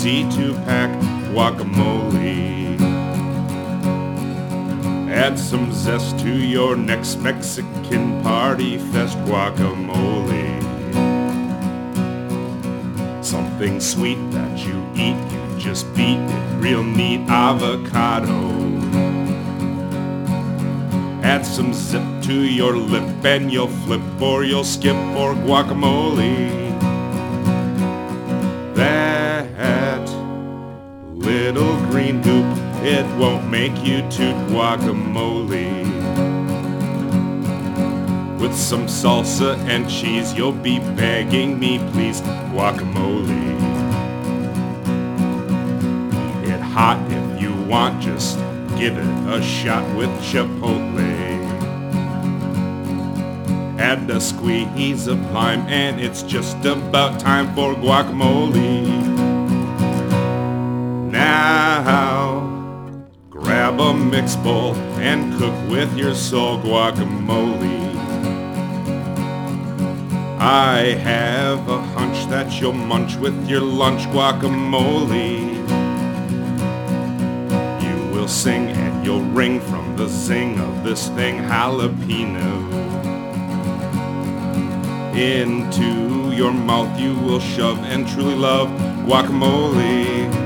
easy to pack guacamole. Add some zest to your next Mexican party fest guacamole. Something sweet that you eat, you just beat it real neat. Avocado. Add some zip to your lip and you'll flip or you'll skip for guacamole. That little green goop, it won't make you toot guacamole. With some salsa and cheese, you'll be begging me, please, guacamole. Eat it hot if you want, just give it a shot with chipotle. Add a squeeze of lime and it's just about time for guacamole. Now, grab a mixed bowl and cook with your soul guacamole. I have a hunch that you'll munch with your lunch guacamole. You will sing and you'll ring from the zing of this thing, jalapeno. Into your mouth you will shove and truly love guacamole.